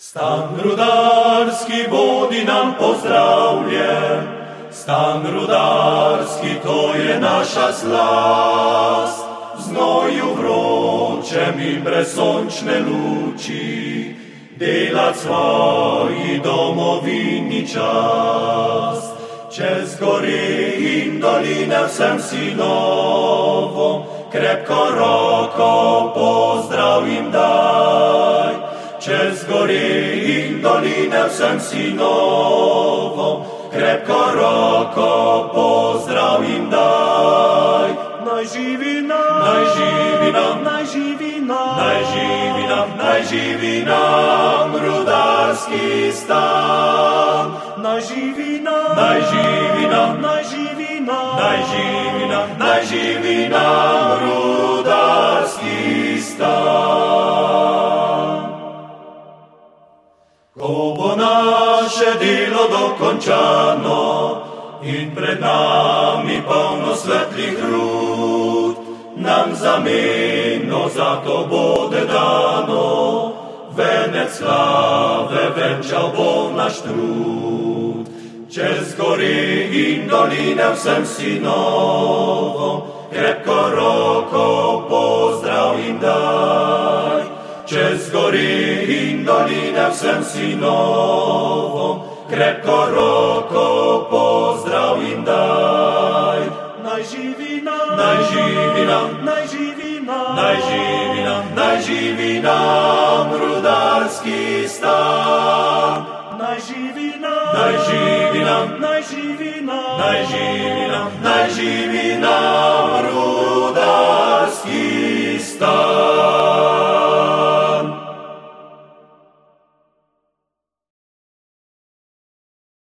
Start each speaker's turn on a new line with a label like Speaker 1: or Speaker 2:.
Speaker 1: Stan rudarski bodi nam pozdravljen, stan rudarski to je naša slast. V znoju vročem in brez sončne luči, delat svoji domovini čast. Čez gore in doline vsem sinovom, krepko roko pozdrav jim daj. Čez gore in doline vsem sinovom, krepko roko pozdrav jim daj.
Speaker 2: Naj živi nam,
Speaker 1: Naj živi nam,
Speaker 2: naj živi nam,
Speaker 1: naj živi nam, naj živi nam rudarski stan.
Speaker 2: naj živi nam,
Speaker 1: Naj živi nam,
Speaker 2: naj živi nam,
Speaker 1: naj živi nam, naj živi nam rudarski stan. Ko bo naše delo dokončano in pred nami polno svetlih rud, nam zameno za to bode dano, venec slave venčal bo naš trud. Čez gore in doline vsem sinovom, krepko roko pozdrav jim daj. Čez gore in doline vsem sinovom, krepko roko pozdrav jim daj.
Speaker 2: naj živi nam,
Speaker 1: Naj živi nam,
Speaker 2: naj živi nam,
Speaker 1: naj živi nam, naj živi nam rudarski stan.
Speaker 2: naj živi nam,
Speaker 1: Naj živi nam,
Speaker 2: naj živi nam,
Speaker 1: naj živi nam, naj živi nam rudarski stan.